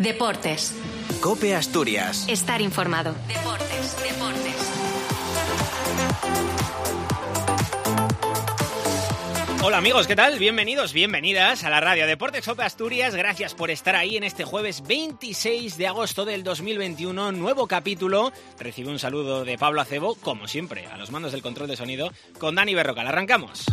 Deportes. COPE Asturias. Estar informado. Deportes. Hola amigos, ¿qué tal? Bienvenidos, bienvenidas a la radio Deportes COPE Asturias. Gracias por estar ahí en este jueves 26 de agosto del 2021. Nuevo capítulo. Recibe un saludo de Pablo Acebo, como siempre, a los mandos del control de sonido, con Dani Berrocal. Arrancamos.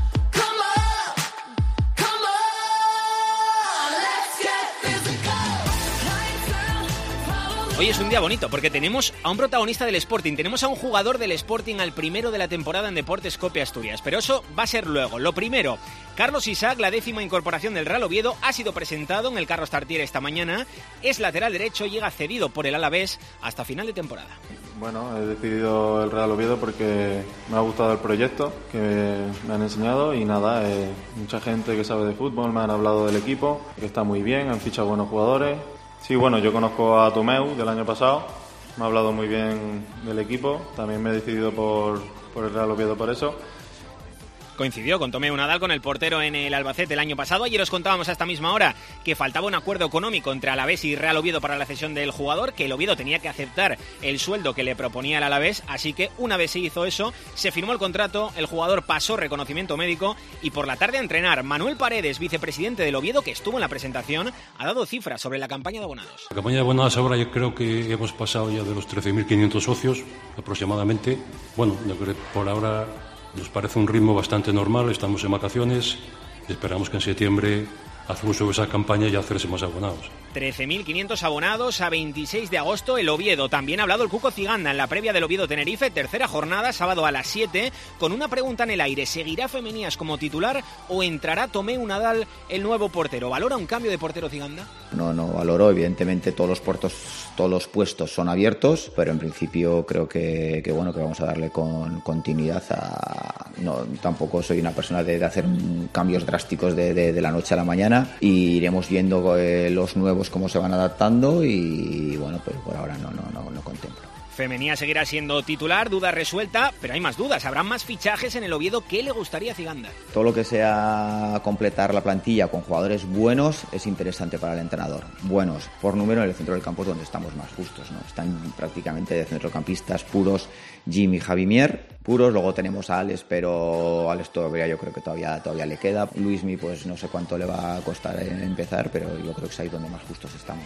Hoy es un día bonito porque tenemos a un protagonista del Sporting, tenemos a un jugador del Sporting, al primero de la temporada en Deportes COPE Asturias, pero eso va a ser luego. Lo primero, Carlos Isaac, la 10ª incorporación del Real Oviedo, ha sido presentado en el Carlos Tartiere esta mañana, es lateral derecho, llega cedido por el Alavés hasta final de temporada. Bueno, he decidido el Real Oviedo porque me ha gustado el proyecto que me han enseñado y nada, mucha gente que sabe de fútbol me han hablado del equipo, que está muy bien, han fichado buenos jugadores. Sí, bueno, yo conozco a Tomeu del año pasado, me ha hablado muy bien del equipo, también me he decidido por el Real Oviedo por eso. Coincidió con Tomeu Nadal, con el portero en el Albacete el año pasado. Ayer os contábamos a esta misma hora que faltaba un acuerdo económico entre Alavés y Real Oviedo para la cesión del jugador, que el Oviedo tenía que aceptar el sueldo que le proponía el Alavés, así que una vez se hizo eso, se firmó el contrato, el jugador pasó reconocimiento médico y por la tarde a entrenar. Manuel Paredes, vicepresidente del Oviedo, que estuvo en la presentación, ha dado cifras sobre la campaña de abonados. La campaña de abonados ahora yo creo que hemos pasado ya de los 13.500 socios aproximadamente. Bueno, yo creo que por ahora nos parece un ritmo bastante normal, estamos en vacaciones, esperamos que en septiembre hacemos sobre esa campaña y hacerse más abonados. 13.500 abonados a 26 de agosto, el Oviedo. También ha hablado el Cuco Ciganda en la previa del Oviedo-Tenerife, tercera jornada, sábado a las 7, con una pregunta en el aire: ¿seguirá Femenías como titular o entrará Tomeu Nadal, el nuevo portero? ¿Valora un cambio de portero Ciganda? No valoro, evidentemente todos los puestos son abiertos, pero en principio creo que vamos a darle con continuidad no, tampoco soy una persona de hacer cambios drásticos de la noche a la mañana, y iremos viendo los nuevos cómo se van adaptando y bueno, pues por ahora no contemplo. Femenía seguirá siendo titular, duda resuelta, pero hay más dudas. ¿Habrán más fichajes en el Oviedo? ¿Qué le gustaría a Ciganda? Todo lo que sea completar la plantilla con jugadores buenos es interesante para el entrenador. Buenos por número en el centro del campo es donde estamos más justos, ¿no? Están prácticamente de centrocampistas puros Jim y Javi Mier, puros. Luego tenemos a Alex, pero Alex todavía yo creo que todavía le queda. Luismi, pues no sé cuánto le va a costar empezar, pero yo creo que es ahí donde más justos estamos.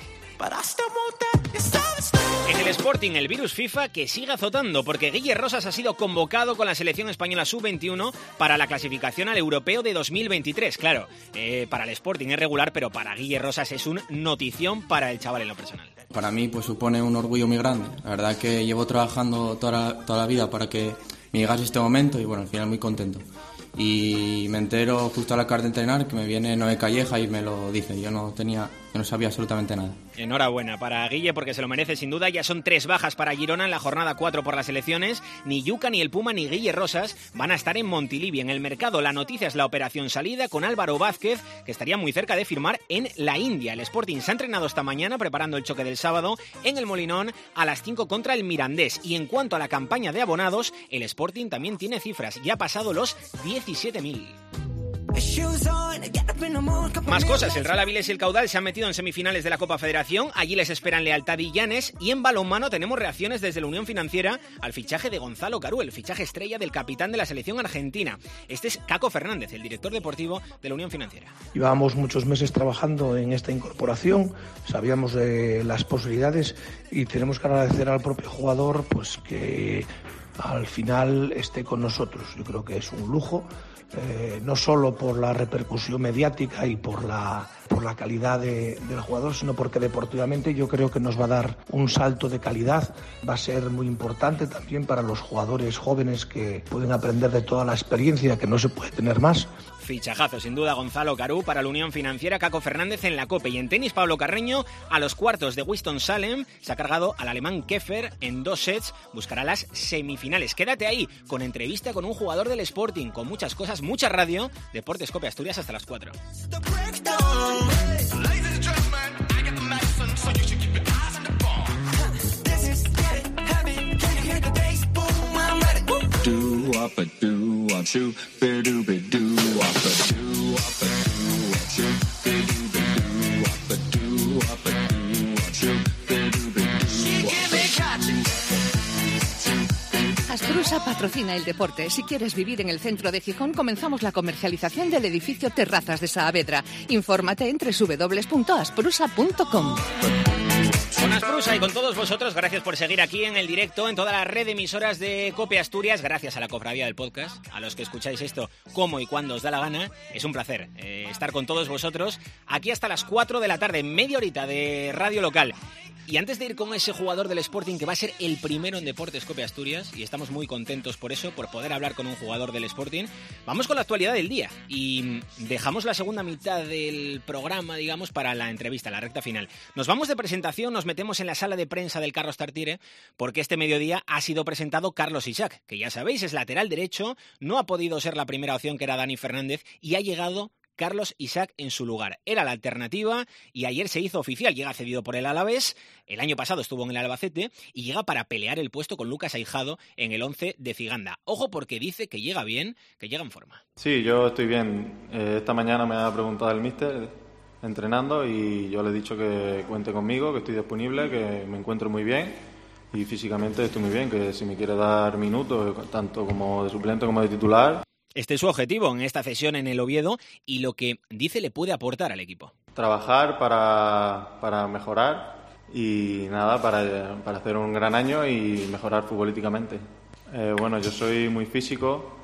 En el Sporting, el virus FIFA que sigue azotando, porque Guille Rosas ha sido convocado con la selección española sub-21 para la clasificación al Europeo de 2023. Claro, para el Sporting es regular, pero para Guille Rosas es un notición para el chaval en lo personal. Para mí pues supone un orgullo muy grande. La verdad que llevo trabajando toda la vida para que me llegase este momento y bueno, al final muy contento. Y me entero justo a la carta de entrenar que me viene Noé Calleja y me lo dice. Yo no sabía absolutamente nada. Enhorabuena para Guille, porque se lo merece sin duda. Ya son 3 bajas para Girona en la jornada 4 por las selecciones. Ni Yuca, ni el Puma, ni Guille Rosas van a estar en Montilivi. En el mercado la noticia es la operación salida con Álvaro Vázquez, que estaría muy cerca de firmar en la India. El Sporting se ha entrenado esta mañana preparando el choque del sábado en el Molinón a las 5 contra el Mirandés. Y en cuanto a la campaña de abonados, el Sporting también tiene cifras. Ya ha pasado los 17.000. Más cosas, el Real Avilés y el Caudal se han metido en semifinales de la Copa Federación, allí les esperan Lealtad y Llanes, y en balonmano tenemos reacciones desde la Unión Financiera al fichaje de Gonzalo Carú, el fichaje estrella del capitán de la selección argentina. Este es Caco Fernández, el director deportivo de la Unión Financiera. Llevábamos muchos meses trabajando en esta incorporación, sabíamos de las posibilidades y tenemos que agradecer al propio jugador pues que al final esté con nosotros. Yo creo que es un lujo. No solo por la repercusión mediática y por la calidad del jugador, sino porque deportivamente yo creo que nos va a dar un salto de calidad. Va a ser muy importante también para los jugadores jóvenes que pueden aprender de toda la experiencia que no se puede tener más. Fichajazo, sin duda, Gonzalo Carú para la Unión Financiera. Caco Fernández en la COPE. Y en tenis, Pablo Carreño a los cuartos de Winston-Salem. Se ha cargado al alemán Keffer en 2 sets. Buscará las semifinales. Quédate ahí con entrevista con un jugador del Sporting, con muchas cosas, mucha radio. Deportes COPE Asturias hasta las 4. Asprusa patrocina el deporte. Si quieres vivir en el centro de Gijón, comenzamos la comercialización del edificio Terrazas de Saavedra. Infórmate en www.asprusa.com. Con Asprusa y con todos vosotros, gracias por seguir aquí en el directo, en toda la red de emisoras de COPE Asturias, gracias a la cofradía del podcast, a los que escucháis esto como y cuando os da la gana. Es un placer estar con todos vosotros aquí hasta las 4 de la tarde, media horita de radio local. Y antes de ir con ese jugador del Sporting que va a ser el primero en Deportes COPE Asturias, y estamos muy contentos por eso, por poder hablar con un jugador del Sporting, vamos con la actualidad del día y dejamos la segunda mitad del programa, digamos, para la entrevista, la recta final. Nos vamos de presentación, nos metemos en la sala de prensa del Carlos Tartiere, porque este mediodía ha sido presentado Carlos Isaac, que ya sabéis es lateral derecho, no ha podido ser la primera opción que era Dani Fernández y ha llegado Carlos Isaac en su lugar. Era la alternativa y ayer se hizo oficial. Llega cedido por el Alavés, el año pasado estuvo en el Albacete y llega para pelear el puesto con Lucas Aijado en el 11 de Ciganda. Ojo porque dice que llega bien, que llega en forma. Sí, yo estoy bien. Esta mañana me ha preguntado el míster entrenando y yo le he dicho que cuente conmigo, que estoy disponible, que me encuentro muy bien y físicamente estoy muy bien, que si me quiere dar minutos, tanto como de suplente como de titular. Este es su objetivo en esta cesión en el Oviedo y lo que dice le puede aportar al equipo. Trabajar para mejorar y nada, para hacer un gran año y mejorar futbolísticamente. Bueno, yo soy muy físico,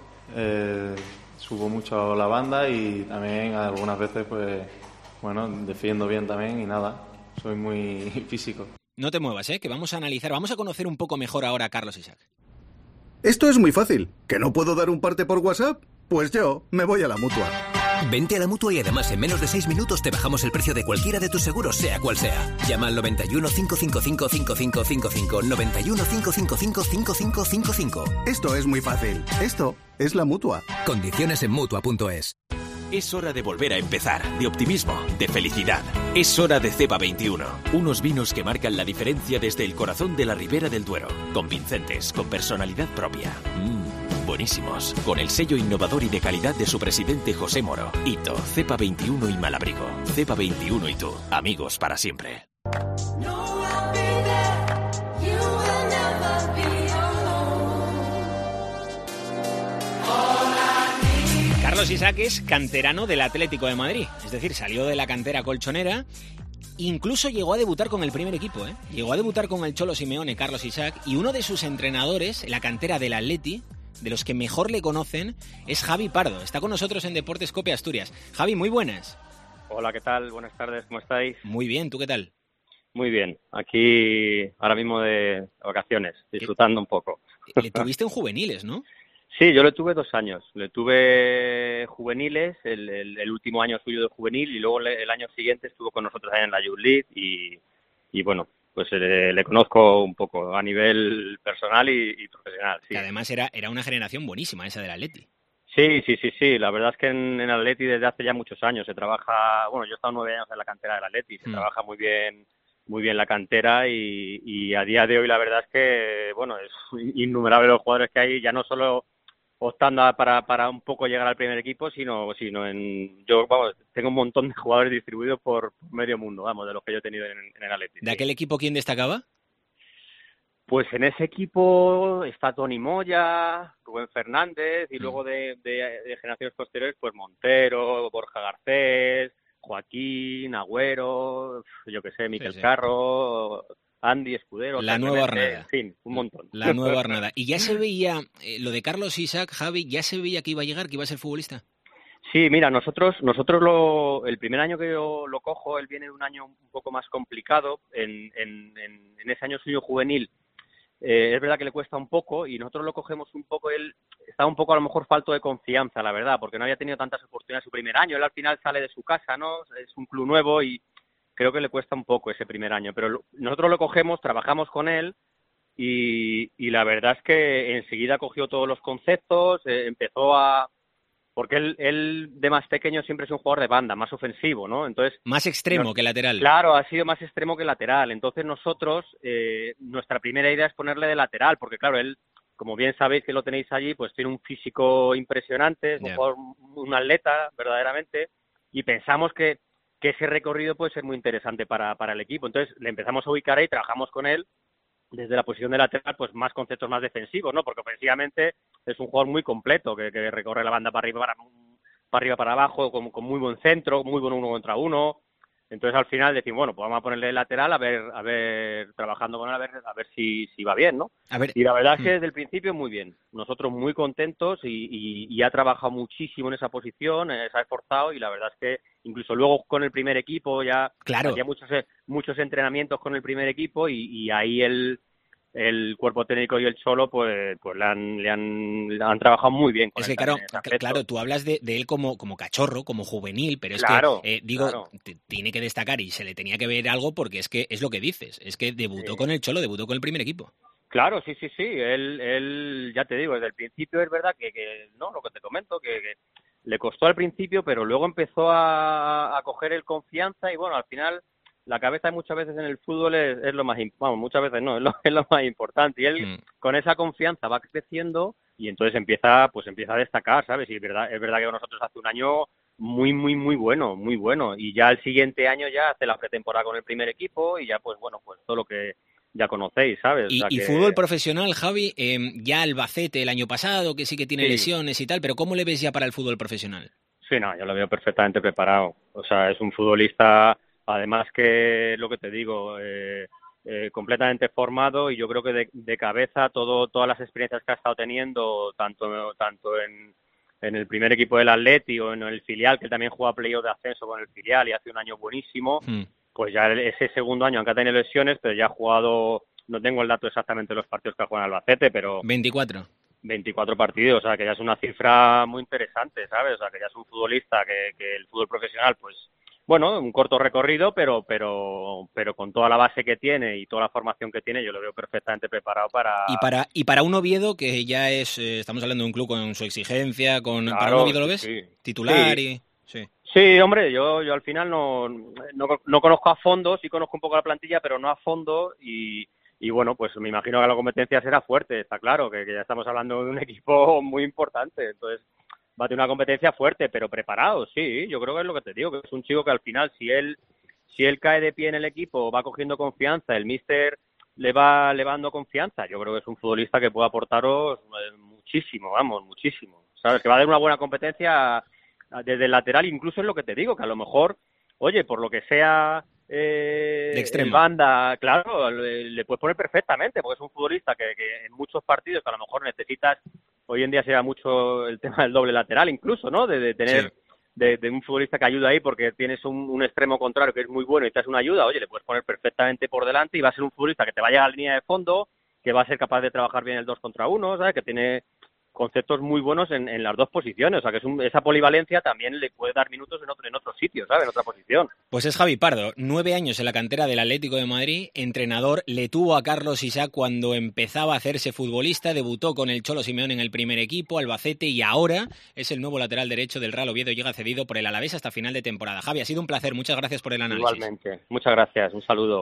subo mucho la banda y también algunas veces pues bueno, defiendo bien también y nada, soy muy físico. No te muevas, que vamos a analizar, vamos a conocer un poco mejor ahora a Carlos Isaac. Esto es muy fácil. ¿Que no puedo dar un parte por WhatsApp? Pues yo me voy a la Mutua. Vente a la Mutua y además en menos de 6 minutos te bajamos el precio de cualquiera de tus seguros, sea cual sea. Llama al 91 555 5555. 91 555 5555. Esto es muy fácil. Esto es la Mutua. Condiciones en Mutua.es. Es hora de volver a empezar, de optimismo, de felicidad. Es hora de Cepa 21, unos vinos que marcan la diferencia desde el corazón de la Ribera del Duero, convincentes, con personalidad propia. Buenísimos, con el sello innovador y de calidad de su presidente José Moro. Hito, Cepa 21 y Malabrigo. Cepa 21 y tú, amigos para siempre. Carlos Isaac es canterano del Atlético de Madrid, es decir, salió de la cantera colchonera, incluso llegó a debutar con el primer equipo, llegó a debutar con el Cholo Simeone, Carlos Isaac, y uno de sus entrenadores, en la cantera del Atleti, de los que mejor le conocen, es Javi Pardo. Está con nosotros en Deportes COPE Asturias. Javi, muy buenas. Hola, ¿qué tal? Buenas tardes, ¿cómo estáis? Muy bien, ¿tú qué tal? Muy bien, aquí ahora mismo de vacaciones, disfrutando un poco. Le tuviste en juveniles, ¿no? Sí, yo le tuve 2 años. Le tuve juveniles, el último año suyo de juvenil, y luego el año siguiente estuvo con nosotros ahí en la Youth League y bueno, pues le conozco un poco a nivel personal y profesional. Sí. Que además era una generación buenísima esa del Atleti. Sí. La verdad es que en el Atleti desde hace ya muchos años se trabaja, bueno, yo he estado 9 años en la cantera del Atleti, se trabaja muy bien la cantera y a día de hoy la verdad es que, bueno, es innumerable los jugadores que hay, ya no solo optando para un poco llegar al primer equipo, sino yo tengo un montón de jugadores distribuidos por medio mundo, de los que yo he tenido en el Atleti. ¿De aquel equipo quién destacaba? Pues en ese equipo está Toni Moya, Rubén Fernández y luego de generaciones posteriores, pues Montero, Borja Garcés, Joaquín, Agüero, yo qué sé, Miquel Carro, Andy Escudero. La nueva Arnada. En fin, un montón. La nueva Arnada. ¿Y ya se veía, lo de Carlos Isaac, Javi, ya se veía que iba a llegar, que iba a ser futbolista? Sí, mira, nosotros el primer año que yo lo cojo, él viene de un año un poco más complicado. En ese año suyo juvenil, es verdad que le cuesta un poco y nosotros lo cogemos un poco, él estaba un poco a lo mejor falto de confianza, la verdad, porque no había tenido tantas oportunidades su primer año. Él al final sale de su casa, ¿no? Es un club nuevo y creo que le cuesta un poco ese primer año, pero nosotros lo cogemos, trabajamos con él y la verdad es que enseguida cogió todos los conceptos, empezó a... Porque él de más pequeño siempre es un jugador de banda, más ofensivo, ¿no? Entonces más extremo que lateral. Claro, ha sido más extremo que lateral. Entonces nosotros, nuestra primera idea es ponerle de lateral, porque claro, él, como bien sabéis que lo tenéis allí, pues tiene un físico impresionante, es un jugador, un atleta, verdaderamente, y pensamos que que ese recorrido puede ser muy interesante para el equipo. Entonces le empezamos a ubicar ahí, trabajamos con él desde la posición de lateral, pues más conceptos más defensivos, ¿no? Porque ofensivamente es un jugador muy completo, que recorre la banda para arriba, para abajo, con muy buen centro, muy buen 1 contra 1. Entonces al final decimos, bueno, pues vamos a ponerle lateral, a ver, trabajando con él, a ver si va bien, ¿no? Y la verdad es que desde el principio muy bien. Nosotros muy contentos y ha trabajado muchísimo en esa posición, se ha esforzado, y la verdad es que incluso luego con el primer equipo ya hacía muchos entrenamientos con el primer equipo, y ahí el cuerpo técnico y el Cholo pues le han trabajado muy bien con él. Es que claro, tú hablas de él como cachorro, como juvenil, pero es que tiene que destacar, y se le tenía que ver algo, porque es que es lo que dices, es que debutó con el Cholo, debutó con el primer equipo. Claro, sí, él ya te digo, desde el principio es verdad que no, lo que te comento, que le costó al principio, pero luego empezó a coger el confianza, y bueno, al final la cabeza muchas veces en el fútbol es lo más muchas veces no, es lo más importante, y él con esa confianza va creciendo, y entonces empieza a destacar, ¿sabes? Y es verdad que nosotros hace un año muy bueno, y ya el siguiente año ya hace la pretemporada con el primer equipo, y ya pues todo lo que ya conocéis, ¿sabes? Y fútbol profesional, Javi, ya Albacete el año pasado, que sí que tiene lesiones y tal, pero ¿cómo le ves ya para el fútbol profesional? Sí, no, yo lo veo perfectamente preparado. O sea, es un futbolista, además que lo que te digo, completamente formado, y yo creo que de cabeza todas las experiencias que ha estado teniendo, tanto en el primer equipo del Atleti o en el filial, que también juega playoff de ascenso con el filial y hace un año buenísimo, pues ya ese segundo año, aunque ha tenido lesiones, pero ya ha jugado, no tengo el dato exactamente de los partidos que ha jugado en Albacete, pero 24 partidos, o sea, que ya es una cifra muy interesante, ¿sabes? O sea, que ya es un futbolista que el fútbol profesional, pues, bueno, un corto recorrido, pero con toda la base que tiene y toda la formación que tiene, yo lo veo perfectamente preparado para... Y para un Oviedo, que ya estamos hablando de un club con su exigencia, Claro, para un Oviedo, ¿lo ves? Sí. Titular Sí. Sí. Sí, hombre, yo al final no conozco a fondo, sí conozco un poco la plantilla, pero no a fondo, y bueno, pues me imagino que la competencia será fuerte, está claro, que ya estamos hablando de un equipo muy importante, entonces va a tener una competencia fuerte, pero preparado, sí, yo creo que es lo que te digo, que es un chico que al final, si él cae de pie en el equipo, va cogiendo confianza, el míster le va dando confianza, yo creo que es un futbolista que puede aportaros muchísimo, ¿sabes? Que va a dar una buena competencia desde el lateral, incluso es lo que te digo, que a lo mejor, oye, por lo que sea de extremo, en banda, claro, le puedes poner perfectamente, porque es un futbolista que en muchos partidos que a lo mejor necesitas, hoy en día se da mucho el tema del doble lateral incluso, ¿no? De tener de un futbolista que ayuda ahí porque tienes un extremo contrario que es muy bueno y te hace una ayuda, oye, le puedes poner perfectamente por delante y va a ser un futbolista que te va a llegar a la línea de fondo, que va a ser capaz de trabajar bien el 2 contra 1, ¿sabes? Que tiene conceptos muy buenos en las dos posiciones, o sea que esa polivalencia también le puede dar minutos en otro sitio, ¿sabes? En otra posición. Pues es Javi Pardo, 9 años en la cantera del Atlético de Madrid, entrenador, le tuvo a Carlos Isaac cuando empezaba a hacerse futbolista, debutó con el Cholo Simeone en el primer equipo, Albacete, y ahora es el nuevo lateral derecho del Real Oviedo, llega cedido por el Alavés hasta final de temporada. Javi, ha sido un placer, muchas gracias por el análisis. Igualmente, muchas gracias, un saludo.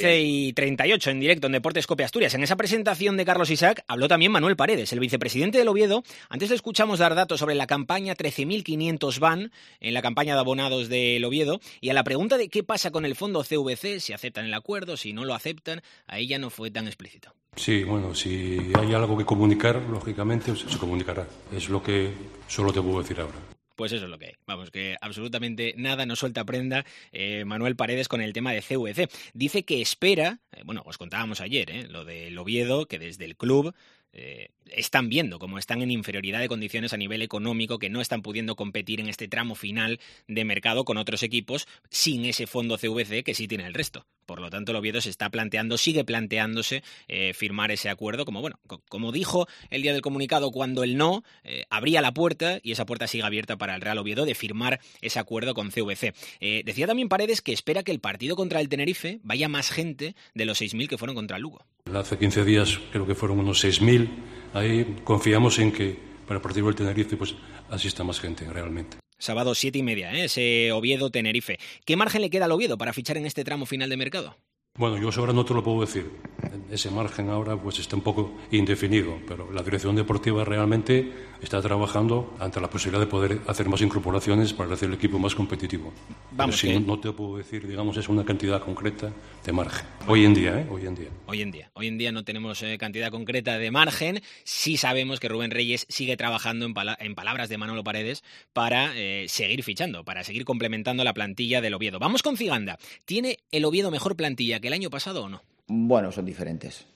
15:38 en directo en Deportes Cope Asturias. En esa presentación de Carlos Isaac habló también Manuel Paredes, el vicepresidente del Oviedo. Antes le escuchamos dar datos sobre la campaña, 13.500 van en la campaña de abonados del Oviedo, y a la pregunta de qué pasa con el fondo CVC, si aceptan el acuerdo, si no lo aceptan, ahí ya no fue tan explícito. Sí, bueno, si hay algo que comunicar, lógicamente se comunicará. Es lo que solo te puedo decir ahora. Pues eso es lo que hay. Vamos, que absolutamente nada nos suelta prenda Manuel Paredes con el tema de CVC. Dice que espera, os contábamos ayer, lo del Oviedo, que desde el club están viendo como están en inferioridad de condiciones a nivel económico, que no están pudiendo competir en este tramo final de mercado con otros equipos sin ese fondo CVC que sí tiene el resto. Por lo tanto, el Oviedo sigue planteándose firmar ese acuerdo, como dijo el día del comunicado, cuando el no abría la puerta, y esa puerta sigue abierta para el Real Oviedo, de firmar ese acuerdo con CVC. Decía también Paredes que espera que el partido contra el Tenerife vaya más gente de los 6.000 que fueron contra el Lugo. Hace 15 días creo que fueron unos 6.000. Ahí confiamos en que para el partido del Tenerife pues asista más gente realmente. Sábado 7:30, ese Oviedo-Tenerife. ¿Qué margen le queda al Oviedo para fichar en este tramo final de mercado? Bueno, yo eso ahora no te lo puedo decir. ese margen ahora pues está un poco indefinido, pero la dirección deportiva realmente está trabajando ante la posibilidad de poder hacer más incorporaciones para hacer el equipo más competitivo. Vamos, pero no te puedo decir, digamos, es una cantidad concreta de margen. Hoy en día. Hoy en día no tenemos cantidad concreta de margen. Sí sabemos que Rubén Reyes sigue trabajando, en palabras de Manolo Paredes, para seguir fichando, para seguir complementando la plantilla del Oviedo. Vamos con Ciganda. ¿Tiene el Oviedo mejor plantilla que el año pasado o no? Bueno, son diferentes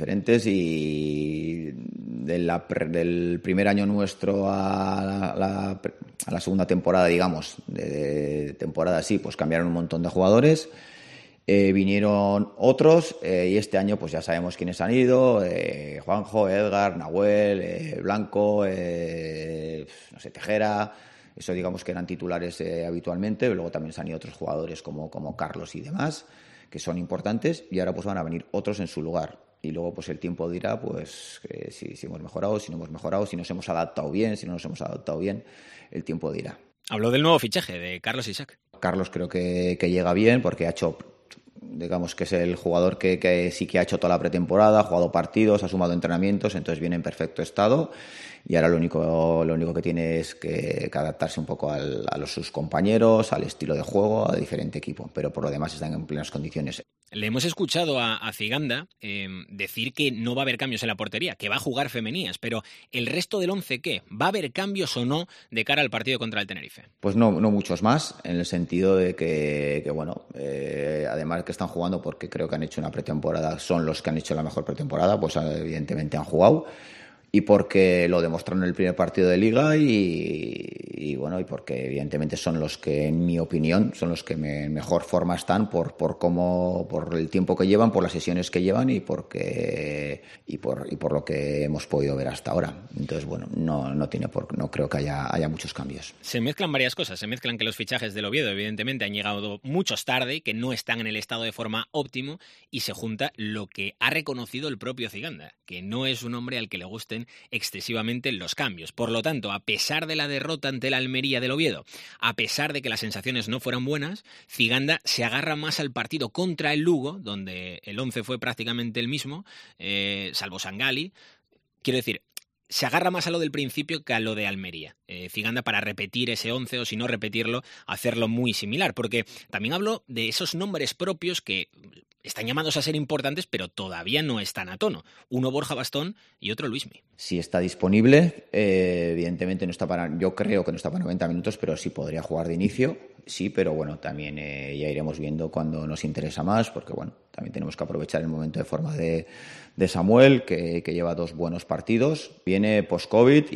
y del primer año nuestro a la segunda temporada, digamos, de temporada así, pues cambiaron un montón de jugadores. Vinieron otros y este año pues ya sabemos quiénes han ido, Juanjo, Edgar, Nahuel, Blanco, Tejera. Eso digamos que eran titulares habitualmente, pero luego también se han ido otros jugadores como Carlos y demás, que son importantes, y ahora pues van a venir otros en su lugar. Y luego pues el tiempo dirá pues si hemos mejorado, si no hemos mejorado, si nos hemos adaptado bien, si no nos hemos adaptado bien, el tiempo dirá. Habló del nuevo fichaje de Carlos Isaac. Carlos creo que llega bien porque ha hecho, digamos que es el jugador que sí que ha hecho toda la pretemporada, ha jugado partidos, ha sumado entrenamientos, entonces viene en perfecto estado. Y ahora lo único que tiene es que adaptarse un poco a sus compañeros, al estilo de juego, a diferente equipo. Pero por lo demás están en plenas condiciones. Le hemos escuchado a Ciganda decir que no va a haber cambios en la portería, que va a jugar Femenías. Pero ¿el resto del 11 qué? ¿Va a haber cambios o no de cara al partido contra el Tenerife? Pues no muchos más, en el sentido de que bueno, además que están jugando porque creo que han hecho una pretemporada, son los que han hecho la mejor pretemporada, pues evidentemente han jugado. Y porque lo demostraron en el primer partido de Liga y bueno, y porque evidentemente son los que, en mi opinión, son los que en mejor forma están por el tiempo que llevan, por las sesiones que llevan y por lo que hemos podido ver hasta ahora. Entonces, bueno, no creo que haya muchos cambios. Se mezclan varias cosas. Se mezclan que los fichajes del Oviedo, evidentemente, han llegado muchos tarde, que no están en el estado de forma óptimo, y se junta lo que ha reconocido el propio Ciganda, que no es un hombre al que le gusten excesivamente los cambios. Por lo tanto, a pesar de la derrota ante la Almería del Oviedo, a pesar de que las sensaciones no fueran buenas, Ciganda se agarra más al partido contra el Lugo, donde el 11 fue prácticamente el mismo, salvo Sangali. Quiero decir, se agarra más a lo del principio que a lo de Almería. Ciganda, para repetir ese 11, o si no repetirlo, hacerlo muy similar, porque también hablo de esos nombres propios que están llamados a ser importantes, pero todavía no están a tono. Uno Borja Bastón y otro Luismi. Si está disponible, evidentemente yo creo que no está para 90 minutos, pero sí podría jugar de inicio. Sí, pero bueno, también ya iremos viendo cuando nos interesa más, porque bueno, también tenemos que aprovechar el momento de forma de Samuel, que lleva 2 buenos partidos. Viene post-COVID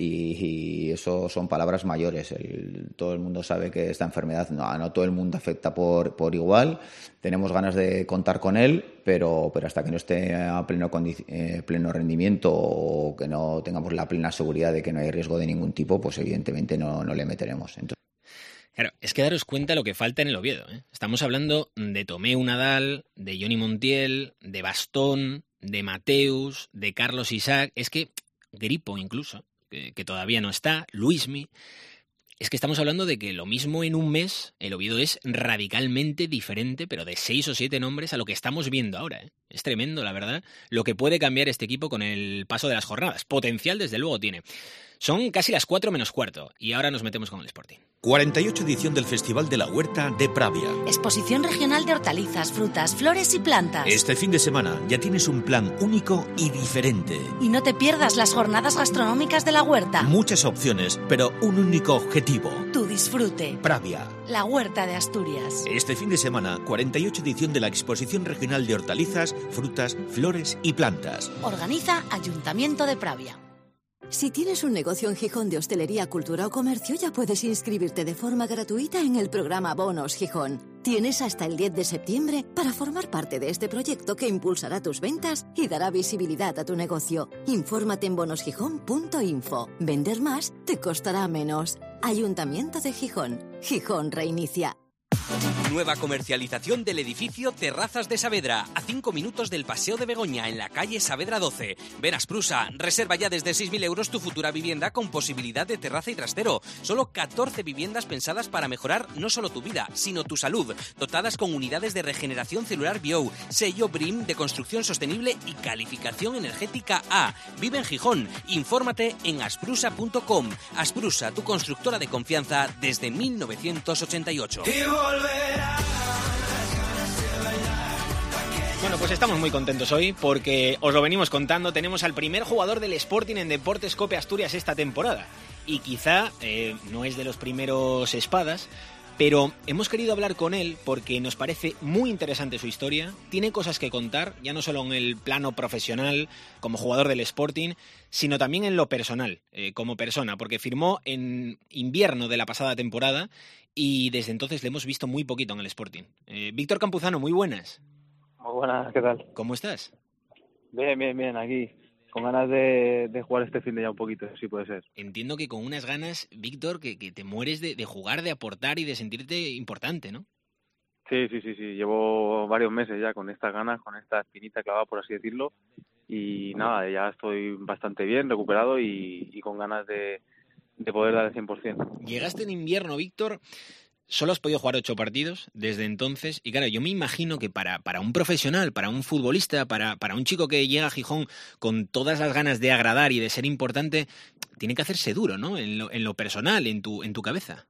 y eso son palabras mayores. Todo el mundo sabe que esta enfermedad no todo el mundo afecta por igual. Tenemos ganas de contar con él, pero hasta que no esté a pleno rendimiento o que no tengamos la plena seguridad de que no hay riesgo de ningún tipo, pues evidentemente no le meteremos. Entonces, claro, es que daros cuenta lo que falta en el Oviedo, ¿eh? Estamos hablando de Tomeu Nadal, de Johnny Montiel, de Bastón, de Mateus, de Carlos Isaac. Es que Gripo incluso, que todavía no está, Luismi. Es que estamos hablando de que lo mismo en un mes el Oviedo es radicalmente diferente, pero de 6 o 7 nombres a lo que estamos viendo ahora, ¿eh? Es tremendo, la verdad, lo que puede cambiar este equipo con el paso de las jornadas. Potencial, desde luego, tiene. Son casi las 4 menos cuarto y ahora nos metemos con el Sporting. 48 edición del Festival de la Huerta de Pravia. Exposición regional de hortalizas, frutas, flores y plantas. Este fin de semana ya tienes un plan único y diferente. Y no te pierdas las jornadas gastronómicas de la Huerta. Muchas opciones, pero un único objetivo. Tu disfrute. Pravia. La Huerta de Asturias. Este fin de semana, 48 edición de la Exposición regional de hortalizas, frutas, flores y plantas. Organiza Ayuntamiento de Pravia. Si tienes un negocio en Gijón de hostelería, cultura o comercio, ya puedes inscribirte de forma gratuita en el programa Bonos Gijón. Tienes hasta el 10 de septiembre para formar parte de este proyecto que impulsará tus ventas y dará visibilidad a tu negocio. Infórmate en bonosgijón.info. Vender más te costará menos. Ayuntamiento de Gijón. Gijón reinicia. Nueva comercialización del edificio Terrazas de Saavedra, a 5 minutos del Paseo de Begoña, en la calle Saavedra 12. Ven a Asprusa, reserva ya desde 6.000 euros tu futura vivienda con posibilidad de terraza y trastero. Solo 14 viviendas pensadas para mejorar no solo tu vida, sino tu salud, dotadas con unidades de regeneración celular Bio, sello BREEAM de construcción sostenible y calificación energética A. Vive en Gijón. Infórmate en asprusa.com. Asprusa, tu constructora de confianza desde 1988. Bueno, pues estamos muy contentos hoy porque os lo venimos contando. Tenemos al primer jugador del Sporting en Deportes Cope Asturias esta temporada. Y quizá no es de los primeros espadas, pero hemos querido hablar con él porque nos parece muy interesante su historia. Tiene cosas que contar, ya no solo en el plano profesional como jugador del Sporting, sino también en lo personal, como persona, porque firmó en invierno de la pasada temporada y desde entonces le hemos visto muy poquito en el Sporting. Víctor Campuzano, muy buenas. Muy buenas, ¿qué tal? ¿Cómo estás? Bien, aquí. Con ganas de jugar este fin de ya un poquito, si puede ser. Entiendo que con unas ganas, Víctor, que te mueres de jugar, de aportar y de sentirte importante, ¿no? Sí. Llevo varios meses ya con estas ganas, con esta espinita clavada, por así decirlo. Y nada, ya estoy bastante bien, recuperado y con ganas de poder dar el 100%. Llegaste en invierno, Víctor. Solo has podido jugar 8 partidos desde entonces y claro, yo me imagino que para un profesional, para un futbolista, para un chico que llega a Gijón con todas las ganas de agradar y de ser importante, tiene que hacerse duro, ¿no? En lo personal, en tu cabeza.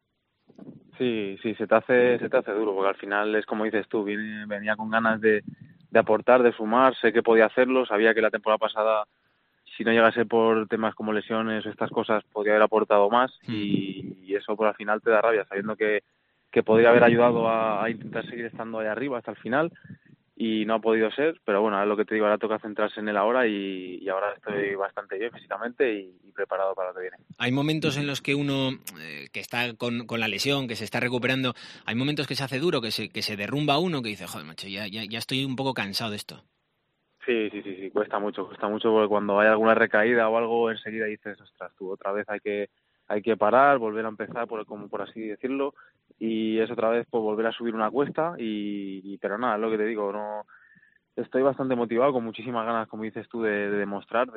Sí, se te hace duro, porque al final es como dices tú, venía con ganas de aportar, de sumar, sé que podía hacerlo, sabía que la temporada pasada, si no llegase por temas como lesiones o estas cosas, podría haber aportado más y eso por al final te da rabia, sabiendo que podría haber ayudado a intentar seguir estando ahí arriba hasta el final y no ha podido ser, pero bueno, es lo que te digo, ahora toca centrarse en él ahora y ahora estoy bastante bien físicamente y preparado para lo que viene. Hay momentos en los que uno que está con la lesión, que se está recuperando, hay momentos que se hace duro, que se derrumba uno, que dice, joder, macho, ya estoy un poco cansado de esto. Sí, cuesta mucho porque cuando hay alguna recaída o algo enseguida dices, ostras, tú otra vez hay que parar, volver a empezar, por así decirlo, y es otra vez pues volver a subir una cuesta pero nada, es lo que te digo, no estoy bastante motivado, con muchísimas ganas, como dices tú, de demostrar,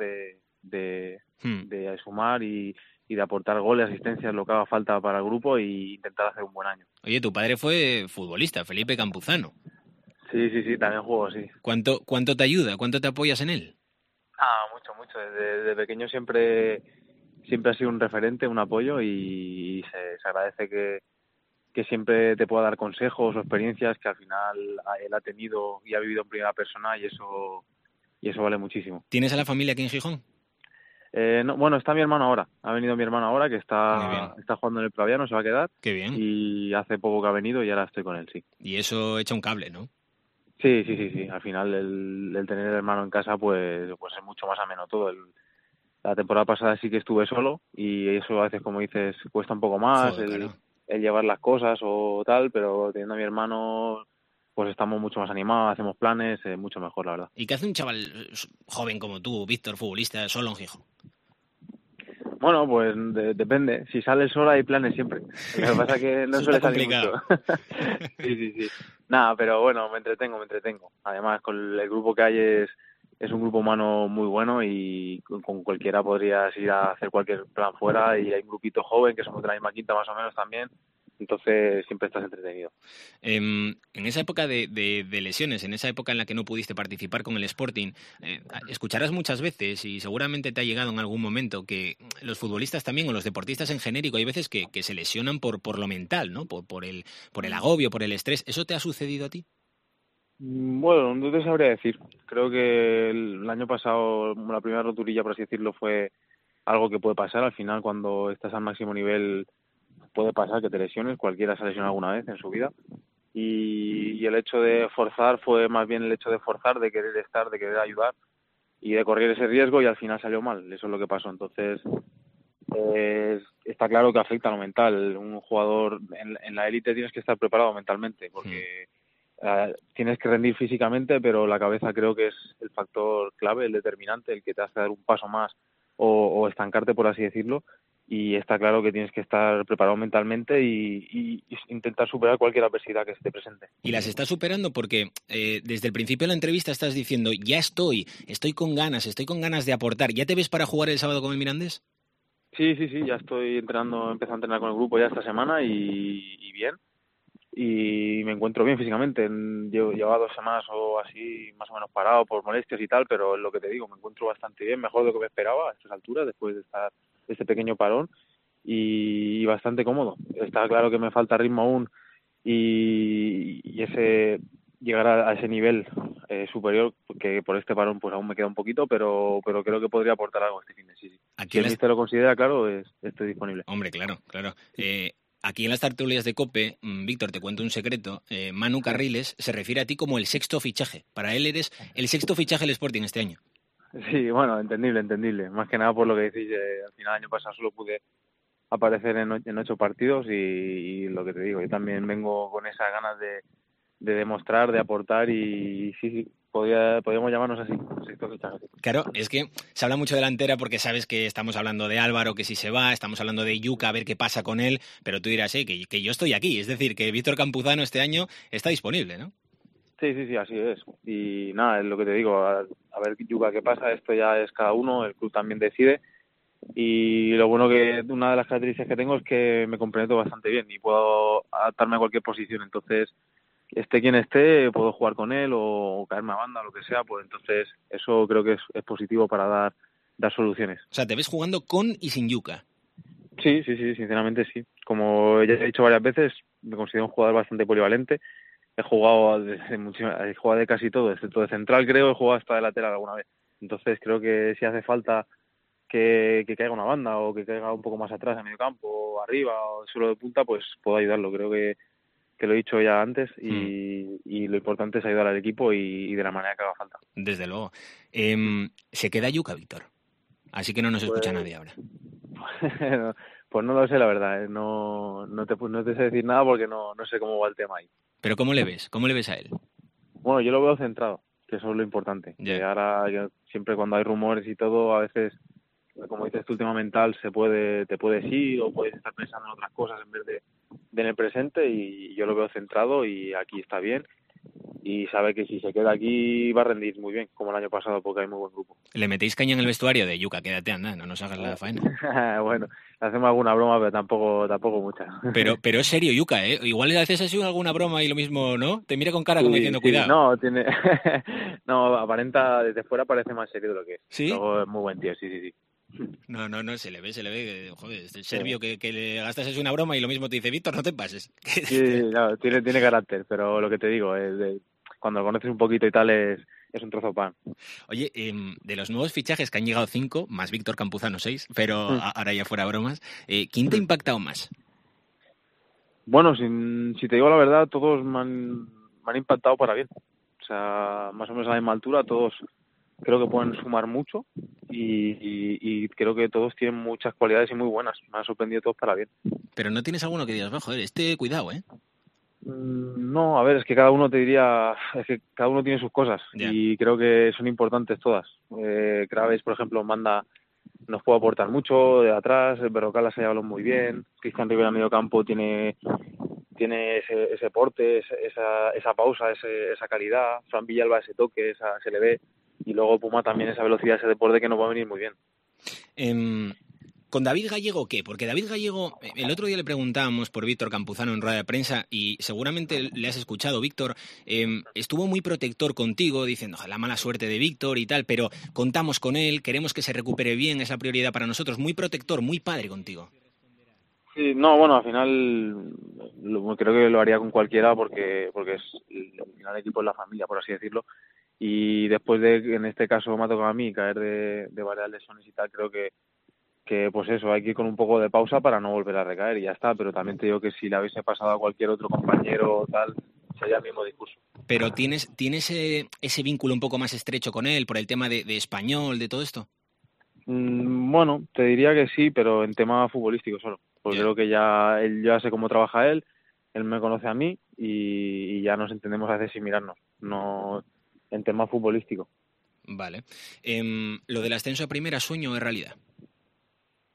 de sumar y de aportar goles, asistencias, lo que haga falta para el grupo y intentar hacer un buen año. Oye, tu padre fue futbolista, Felipe Campuzano. Sí, también juego, sí. ¿Cuánto te ayuda? ¿Cuánto te apoyas en él? Mucho. Desde pequeño siempre ha sido un referente, un apoyo y se agradece que siempre te pueda dar consejos o experiencias que al final él ha tenido y ha vivido en primera persona y eso vale muchísimo. ¿Tienes a la familia aquí en Gijón? No, bueno, está mi hermano ahora. Ha venido mi hermano ahora que está jugando en el Praviano, se va a quedar. Qué bien. Y hace poco que ha venido y ahora estoy con él, sí. Y eso echa un cable, ¿no? Sí. Al final el tener el hermano en casa pues es mucho más ameno todo. La temporada pasada sí que estuve solo y eso a veces, como dices, cuesta un poco más. Joder, claro. El llevar las cosas o tal, pero teniendo a mi hermano pues estamos mucho más animados, hacemos planes, mucho mejor, la verdad. ¿Y qué hace un chaval joven como tú, Víctor, futbolista, solo en Gijón? Bueno, pues depende. Si sale solo hay planes siempre. Lo que pasa es que no suele salir mucho. Sí. Nada, pero bueno, me entretengo. Además, con el grupo que hay es un grupo humano muy bueno y con cualquiera podrías ir a hacer cualquier plan fuera y hay un grupito joven que somos de la misma quinta más o menos también. Entonces siempre estás entretenido. En esa época de lesiones, en esa época en la que no pudiste participar con el Sporting, escucharás muchas veces y seguramente te ha llegado en algún momento que los futbolistas también o los deportistas en genérico hay veces que se lesionan por lo mental, ¿no? Por el agobio, por el estrés. ¿Eso te ha sucedido a ti? Bueno, no te sabría decir. Creo que el año pasado la primera roturilla, por así decirlo, fue algo que puede pasar. Al final, cuando estás al máximo nivel, puede pasar que te lesiones. Cualquiera se ha lesionado alguna vez en su vida. Y el hecho de forzar fue más bien el hecho de forzar, de querer estar, de querer ayudar y de correr ese riesgo y al final salió mal. Eso es lo que pasó. Entonces, está claro que afecta a lo mental. Un jugador en la élite tienes que estar preparado mentalmente porque... tienes que rendir físicamente, pero la cabeza creo que es el factor clave, el determinante, el que te hace dar un paso más o estancarte, por así decirlo. y está claro que tienes que estar preparado mentalmente y intentar superar cualquier adversidad que se te presente. Y las estás superando porque desde el principio de la entrevista estás diciendo, ya estoy con ganas de aportar. ¿Ya te ves para jugar el sábado con el Mirandés? Sí, ya estoy empezando a entrenar con el grupo ya esta semana y bien. Y me encuentro bien físicamente. Llevaba 2 semanas o así más o menos parado por molestias y tal, pero es lo que te digo, me encuentro bastante bien, mejor de lo que me esperaba a estas alturas, después de estar este pequeño parón, y bastante cómodo. Está claro que me falta ritmo aún y ese llegar a ese nivel superior, que por este parón pues aún me queda un poquito, pero creo que podría aportar algo este fin de sí. Si el míster lo considera, claro, estoy disponible. Hombre, claro. Aquí en las tertulias de COPE, Víctor, te cuento un secreto, Manu Carriles se refiere a ti como el 6º fichaje. Para él eres el 6º fichaje del Sporting este año. Sí, bueno, entendible. Más que nada por lo que decís, al final el año pasado solo pude aparecer en 8 partidos y lo que te digo, yo también vengo con esas ganas de demostrar, de aportar y sí, podríamos llamarnos así, 6º fichaje. Claro, es que se habla mucho de delantera porque sabes que estamos hablando de Álvaro, que si se va, estamos hablando de Yuka, a ver qué pasa con él, pero tú dirás, que yo estoy aquí, es decir, que Víctor Campuzano este año está disponible, ¿no? Sí, así es. Y nada, es lo que te digo, a ver Yuka qué pasa, esto ya es cada uno, el club también decide. Y lo bueno que una de las características que tengo es que me comprometo bastante bien y puedo adaptarme a cualquier posición, entonces esté quien esté, puedo jugar con él o caerme a banda, lo que sea, pues entonces eso creo que es positivo para dar soluciones. O sea, ¿te ves jugando con y sin Yuka? Sí, sinceramente sí. Como ya he dicho varias veces, me considero un jugador bastante polivalente. He jugado de casi todo, excepto de central creo, he jugado hasta de lateral alguna vez. Entonces creo que si hace falta que caiga una banda o que caiga un poco más atrás en medio campo, o arriba o suelo de punta, pues puedo ayudarlo. Creo que lo he dicho ya antes y lo importante es ayudar al equipo y de la manera que haga falta. Desde luego. ¿Se queda Yuka, Víctor? Así que no nos escucha nadie ahora. Pues no lo sé, la verdad. No te sé decir nada porque no sé cómo va el tema ahí. ¿Pero cómo le ves? ¿Cómo le ves a él? Bueno, yo lo veo centrado, que eso es lo importante. Yeah. Que ahora, siempre cuando hay rumores y todo, a veces, como dices, tu tema mental te puedes ir o puedes estar pensando en otras cosas en vez de en el presente, y yo lo veo centrado y aquí está bien. Y sabe que si se queda aquí va a rendir muy bien, como el año pasado, porque hay muy buen grupo. ¿Le metéis caña en el vestuario de Yuka? Quédate, anda, no nos hagas la faena. Bueno, hacemos alguna broma, pero tampoco mucha. Pero es serio, Yuka, ¿eh? Igual le haces así alguna broma y lo mismo, ¿no? Te mira con cara como diciendo, cuidado. No, no, aparenta, desde fuera parece más serio de lo que es. ¿Sí? Luego es muy buen tío, sí. No, se le ve, joder, es el serbio que le gastas es una broma y lo mismo te dice, Víctor, no te pases. Sí, claro, tiene carácter, pero lo que te digo, cuando lo conoces un poquito y tal, es un trozo de pan. Oye, de los nuevos fichajes que han llegado 5, más Víctor Campuzano 6, pero ahora ya fuera bromas, ¿quién te ha impactado más? Bueno, si te digo la verdad, todos me han impactado para bien. O sea, más o menos a la misma altura, todos creo que pueden sumar mucho y creo que todos tienen muchas cualidades y muy buenas. Me han sorprendido todos para bien. Pero no tienes alguno que digas, joder, cuidado, ¿eh? No, a ver, es que cada uno cada uno tiene sus cosas y creo que son importantes todas. Craves, por ejemplo, nos puede aportar mucho de atrás, el Berrocal se lleva muy bien, Cristian Rivera en medio campo tiene ese porte, esa pausa, esa calidad, Fran Villalba ese toque, se le ve, y luego Puma también esa velocidad, ese deporte que nos va a venir muy bien. ¿Con David Gallego qué? Porque David Gallego, el otro día le preguntábamos por Víctor Campuzano en rueda de prensa y seguramente le has escuchado, Víctor, estuvo muy protector contigo, diciendo la mala suerte de Víctor y tal, pero contamos con él, queremos que se recupere bien, es la prioridad para nosotros, muy protector, muy padre contigo. Sí, no, bueno, al final creo que lo haría con cualquiera porque es el equipo es la familia, por así decirlo, y después de, en este caso me ha tocado a mí caer de varias lesiones y tal, creo que pues eso, hay que ir con un poco de pausa para no volver a recaer y ya está, pero también te digo que si le hubiese pasado a cualquier otro compañero o tal, sería el mismo discurso. Pero ¿tienes ese vínculo un poco más estrecho con él por el tema de español, de todo esto? Bueno, te diría que sí, pero en tema futbolístico solo, porque creo que ya sé cómo trabaja él me conoce a mí y ya nos entendemos a veces sin mirarnos, no en tema futbolístico. Vale. ¿Lo del ascenso a primera, sueño o es realidad?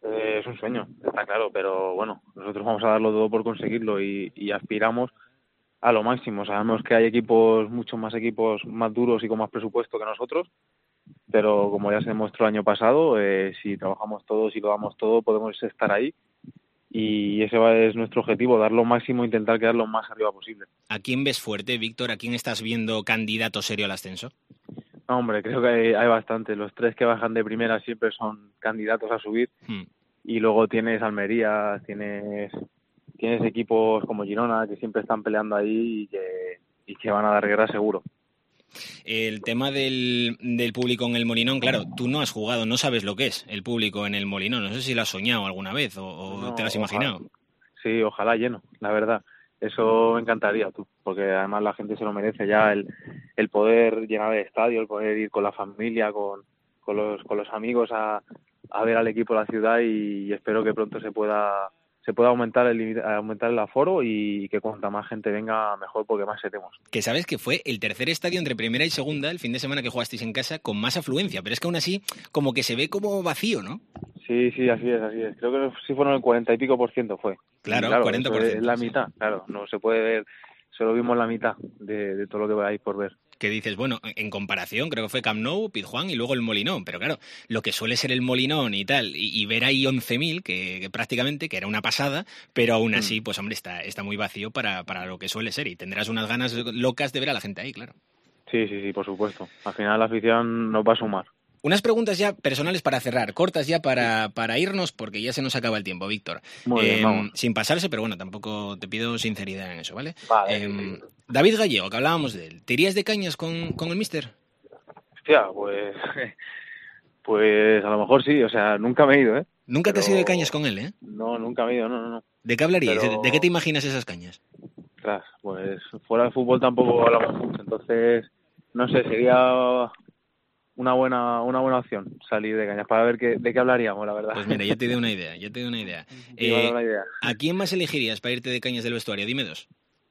es un sueño, está claro, pero bueno, nosotros vamos a darlo todo por conseguirlo y aspiramos a lo máximo. Sabemos que hay muchos más equipos más duros y con más presupuesto que nosotros, pero como ya se demostró el año pasado, si trabajamos todos y lo damos todo, podemos estar ahí. Y ese es nuestro objetivo, dar lo máximo, intentar quedar lo más arriba posible. ¿A quién ves fuerte, Víctor? ¿A quién estás viendo candidato serio al ascenso? No, hombre, creo que hay bastante. Los 3 que bajan de primera siempre son candidatos a subir. Y luego tienes Almería, tienes equipos como Girona que siempre están peleando ahí y que van a dar guerra seguro. El tema del público en el Molinón, claro, tú no has jugado, no sabes lo que es el público en el Molinón. No sé si lo has soñado alguna vez o no, te lo has imaginado. Sí, ojalá lleno, la verdad. Eso me encantaría, porque además la gente se lo merece ya, el poder llenar el estadio, el poder ir con la familia, con los amigos a ver al equipo de la ciudad, y espero que pronto se pueda aumentar el aforo y que cuanta más gente venga mejor, porque más seremos. Que sabes que fue el tercer estadio entre primera y segunda el fin de semana que jugasteis en casa con más afluencia, pero es que aún así como que se ve como vacío, ¿no? Sí, así es. Creo que sí fueron el 40 y pico % fue. Claro, 40%. Es la mitad, claro, no se puede ver, solo vimos la mitad de todo lo que hay por ver. Que dices, bueno, en comparación, creo que fue Camp Nou, Pizjuán y luego el Molinón, pero claro, lo que suele ser el Molinón y tal, y ver ahí 11.000, que prácticamente, que era una pasada, pero aún así, pues hombre, está muy vacío para lo que suele ser, y tendrás unas ganas locas de ver a la gente ahí, claro. Sí, por supuesto. Al final la afición nos va a sumar. Unas preguntas ya personales para cerrar, cortas ya para irnos, porque ya se nos acaba el tiempo, Víctor. Muy bien, vamos. Sin pasarse, pero bueno, tampoco te pido sinceridad en eso, ¿vale? Vale. David Gallego, que hablábamos de él, ¿te irías de cañas con el míster? Hostia, pues a lo mejor sí, o sea, nunca me he ido, ¿eh? ¿Nunca te has ido de cañas con él, eh? No, nunca me he ido, no. ¿De qué hablaríais? ¿De qué te imaginas esas cañas? Pues fuera del fútbol tampoco hablamos mucho, entonces, no sé, sería una buena opción salir de cañas para ver de qué hablaríamos, la verdad. Pues mira, ya te doy una idea. ¿A quién más elegirías para irte de cañas del vestuario? Dime 2.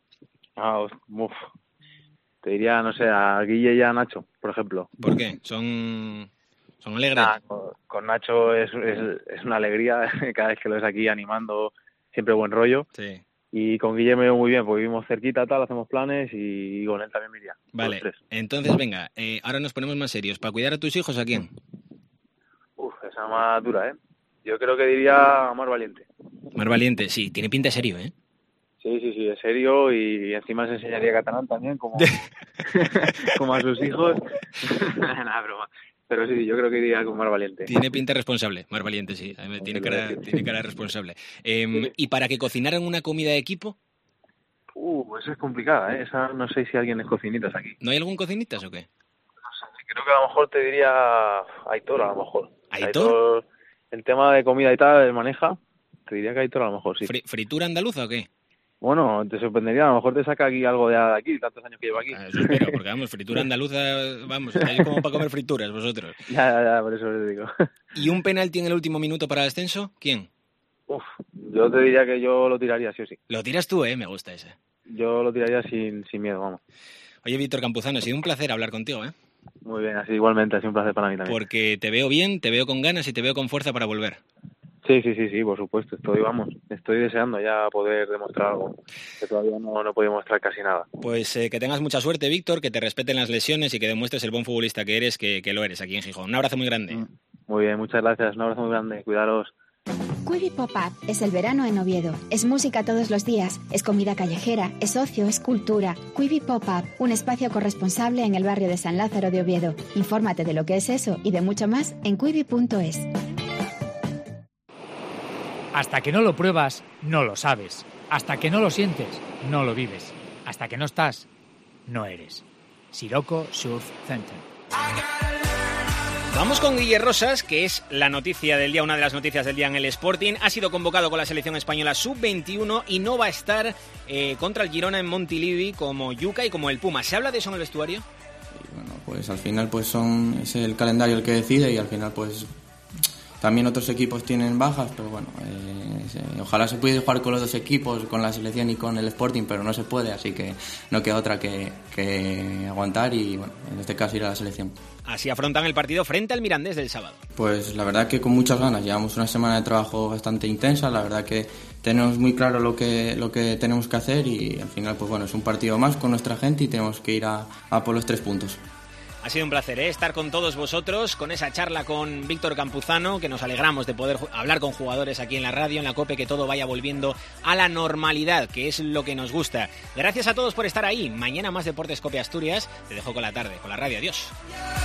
Te diría, no sé, a Guille y a Nacho, por ejemplo. ¿Por qué? ¿Son alegres? Con Nacho es una alegría cada vez que lo ves aquí animando, siempre buen rollo. Sí. Y con Guille me veo muy bien, porque vivimos cerquita, hacemos planes, y con él también me iría. Vale, entonces venga, ahora nos ponemos más serios. ¿Para cuidar a tus hijos a quién? Esa más dura, ¿eh? Yo creo que diría a Mar Valiente. Mar Valiente, sí, tiene pinta de serio, ¿eh? Sí, es serio, y encima se enseñaría catalán también, como a sus hijos. Nada, broma. Pero sí, yo creo que iría con Mar Valiente. Tiene pinta responsable, Mar Valiente, sí. Tiene cara responsable. ¿Y para que cocinaran una comida de equipo? Esa es complicada, ¿eh? Esa no sé si alguien es cocinitas aquí. ¿No hay algún cocinitas o qué? No sé, creo que a lo mejor te diría Aitor, a lo mejor. ¿Aitor? El tema de comida y tal, maneja. Te diría que Aitor a lo mejor, sí. ¿Fritura andaluza o qué? Bueno, te sorprendería, a lo mejor te saca aquí algo de aquí, tantos años que llevo aquí. Eso espero, porque vamos, fritura andaluza, vamos, estáis como para comer frituras vosotros. Ya, por eso te digo. ¿Y un penalti en el último minuto para el ascenso? ¿Quién? Yo te diría que yo lo tiraría, sí o sí. Lo tiras tú, me gusta ese. Yo lo tiraría sin miedo, vamos. Oye, Víctor Campuzano, ha sido un placer hablar contigo, ¿eh? Muy bien, así igualmente, ha sido un placer para mí también. Porque te veo bien, te veo con ganas y te veo con fuerza para volver. Sí, por supuesto. Estoy deseando ya poder demostrar algo, que todavía no he podido mostrar casi nada. Pues que tengas mucha suerte, Víctor, que te respeten las lesiones y que demuestres el buen futbolista que eres, que lo eres aquí en Gijón. Un abrazo muy grande. Muy bien, muchas gracias. Un abrazo muy grande. Cuidaros. Quibi Pop-Up es el verano en Oviedo. Es música todos los días, es comida callejera, es ocio, es cultura. Quibi Pop-Up, un espacio corresponsable en el barrio de San Lázaro de Oviedo. Infórmate de lo que es eso y de mucho más en quibi.es. Hasta que no lo pruebas, no lo sabes. Hasta que no lo sientes, no lo vives. Hasta que no estás, no eres. Siroco Surf Center. Vamos con Guille Rosas, que es la noticia del día, una de las noticias del día en el Sporting. Ha sido convocado con la selección española sub-21 y no va a estar contra el Girona en Montilivi como Yuka y como el Puma. ¿Se habla de eso en el vestuario? Y bueno, pues al final pues es el calendario el que decide, y al final pues también otros equipos tienen bajas, pero bueno, Ojalá se pudiera jugar con los dos equipos, con la selección y con el Sporting, pero no se puede, así que no queda otra que aguantar y, bueno, en este caso ir a la selección. Así afrontan el partido frente al Mirandés del sábado. Pues la verdad que con muchas ganas. Llevamos una semana de trabajo bastante intensa. La verdad que tenemos muy claro lo que tenemos que hacer y al final, pues bueno, es un partido más con nuestra gente y tenemos que ir a por los 3 puntos. Ha sido un placer estar con todos vosotros, con esa charla con Víctor Campuzano, que nos alegramos de poder hablar con jugadores aquí en la radio, en la COPE, que todo vaya volviendo a la normalidad, que es lo que nos gusta. Gracias a todos por estar ahí. Mañana más Deportes COPE Asturias. Te dejo con la tarde, con la radio. Adiós.